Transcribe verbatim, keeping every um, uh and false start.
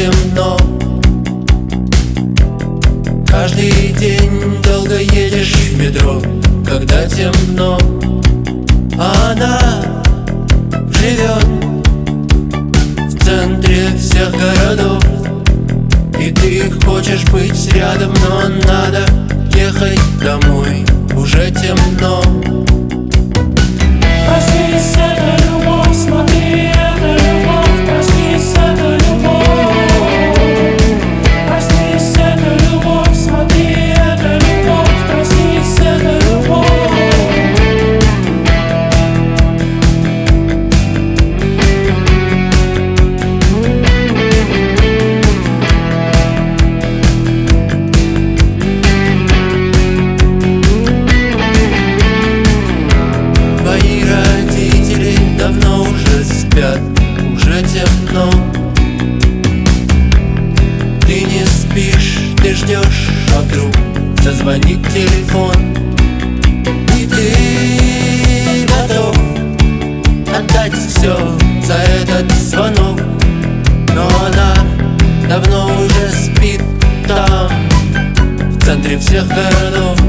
темно. Каждый день долго едешь в метро, когда темно. А она живет в центре всех городов, и ты хочешь быть рядом, но надо ехать домой, уже темно. Проснись, это любовь, смотри, это любовь. Проснись, это любовь. Проснись, это любовь, смотри, это любовь. Проснись, это любовь. Твои родители давно уже спят, уже темно. Ты не спишь, ты ждешь, а вдруг зазвонит телефон, и ты готов отдать все за этот звонок. Но она давно уже спит там, в центре всех городов.